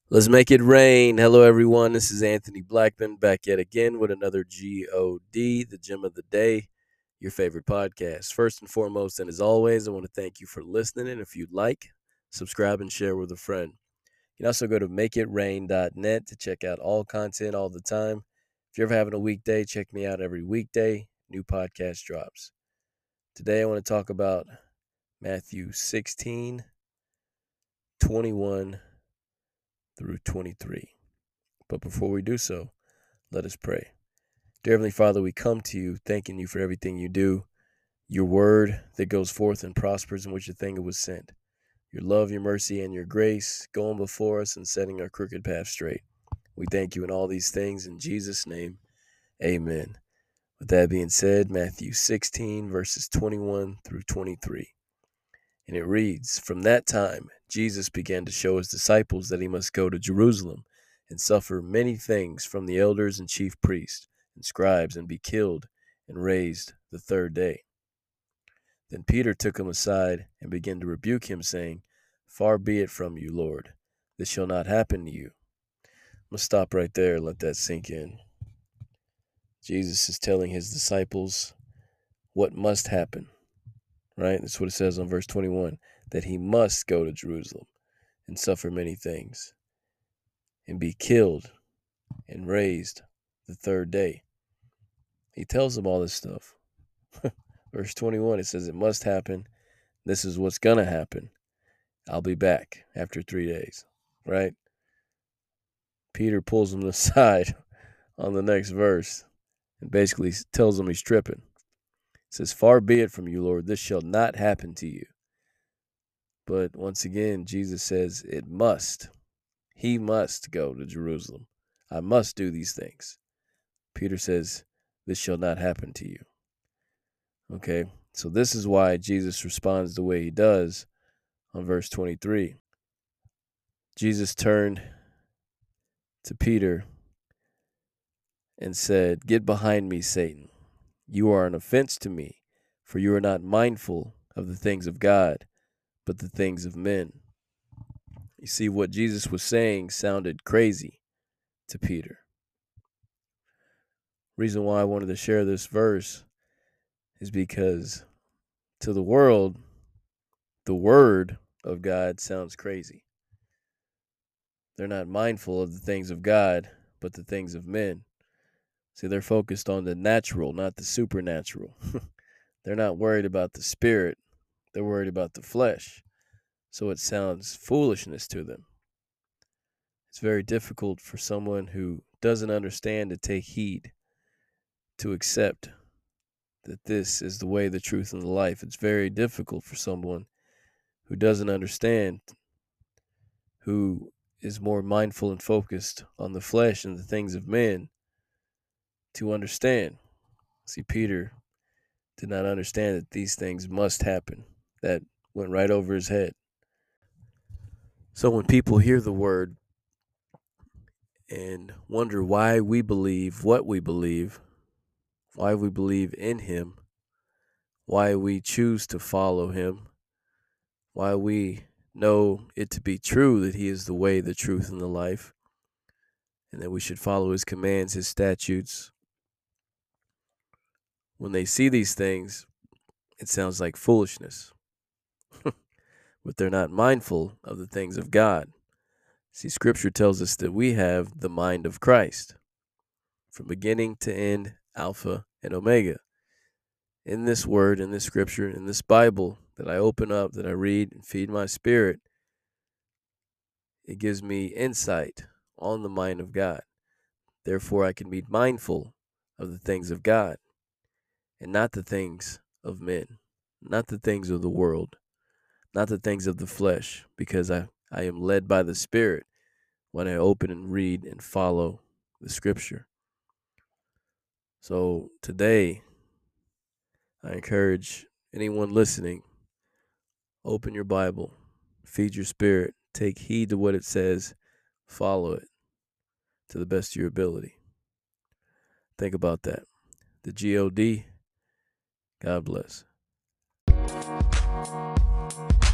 Let's make it rain. Hello, everyone. This is Anthony Blackman back yet again with another GOD, the Gem of the Day, your favorite podcast. First and foremost, and as always, I want to thank you for listening. And if you'd like, subscribe and share with a friend. You can also go to makeitrain.net to check out all content all the time. If you're ever having a weekday, check me out every weekday. New podcast drops. Today, I want to talk about Matthew 16, 21 through 23. But before we do so, let us pray. Dear Heavenly Father, we come to you thanking you for everything you do, your word that goes forth and prospers in which the thing it was sent, your love, your mercy, and your grace going before us and setting our crooked path straight. We thank you in all these things in Jesus' name. Amen. With that being said, Matthew 16, verses 21 through 23. And it reads, "From that time, Jesus began to show his disciples that he must go to Jerusalem and suffer many things from the elders and chief priests and scribes and be killed and raised the third day." Then Peter took him aside and began to rebuke him, saying, "Far be it from you, Lord. This shall not happen to you." I'm going to stop right there and let that sink in. Jesus is telling his disciples what must happen, right? That's what it says on verse 21, that he must go to Jerusalem and suffer many things and be killed and raised the third day. He tells them all this stuff. Verse 21, it says it must happen. This is what's going to happen. I'll be back after 3 days, right? Peter pulls him aside on the next verse and basically tells him he's tripping. It says, "Far be it from you, Lord, this shall not happen to you." But once again, Jesus says it must. He must go to Jerusalem. I must do these things. Peter says, "This shall not happen to you." Okay, so this is why Jesus responds the way he does on verse 23. Jesus turned to Peter and said, "Get behind me, Satan. You are an offense to me, for you are not mindful of the things of God, but the things of men." You see, what Jesus was saying sounded crazy to Peter. Reason why I wanted to share this verse is because to the world, the word of God sounds crazy. They're not mindful of the things of God, but the things of men. See, they're focused on the natural, not the supernatural. They're not worried about the spirit. They're worried about the flesh. So it sounds foolishness to them. It's very difficult for someone who doesn't understand to take heed, to accept that this is the way, the truth, and the life. It's very difficult for someone who doesn't understand, who is more mindful and focused on the flesh and the things of men, to understand. See, Peter did not understand that these things must happen. That went right over his head. So when people hear the word and wonder why we believe what we believe, why we believe in him, why we choose to follow him, why we know it to be true that he is the way, the truth, and the life, and that we should follow his commands, his statutes. When they see these things, it sounds like foolishness, but they're not mindful of the things of God. See, Scripture tells us that we have the mind of Christ from beginning to end, Alpha and Omega. In this word, in this Scripture, in this Bible that I open up, that I read and feed my spirit, it gives me insight on the mind of God. Therefore, I can be mindful of the things of God and not the things of men, not the things of the world, not the things of the flesh, because I am led by the Spirit when I open and read and follow the Scripture. So today, I encourage anyone listening, open your Bible, feed your spirit, take heed to what it says, follow it to the best of your ability. Think about that. The GOD, God bless.